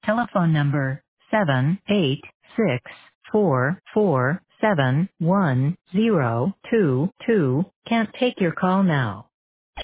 telephone number 78644710222 can't take your call now.